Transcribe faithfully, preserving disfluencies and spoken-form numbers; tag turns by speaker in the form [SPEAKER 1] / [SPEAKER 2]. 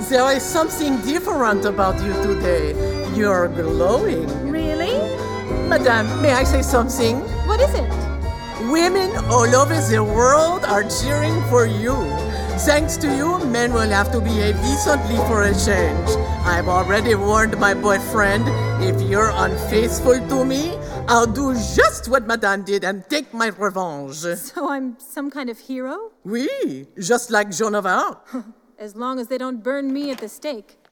[SPEAKER 1] There is something different about you today. You're glowing.
[SPEAKER 2] Really?
[SPEAKER 1] Madame, may I say something?
[SPEAKER 2] What is it?
[SPEAKER 1] Women all over the world are cheering for you. Thanks to you, men will have to behave decently for a change. I've already warned my boyfriend. If you're unfaithful to me, I'll do just what Madame did and take my revenge.
[SPEAKER 2] So I'm some kind of hero?
[SPEAKER 1] Oui, just like Joan of Arc.
[SPEAKER 2] As long as they don't burn me at the stake.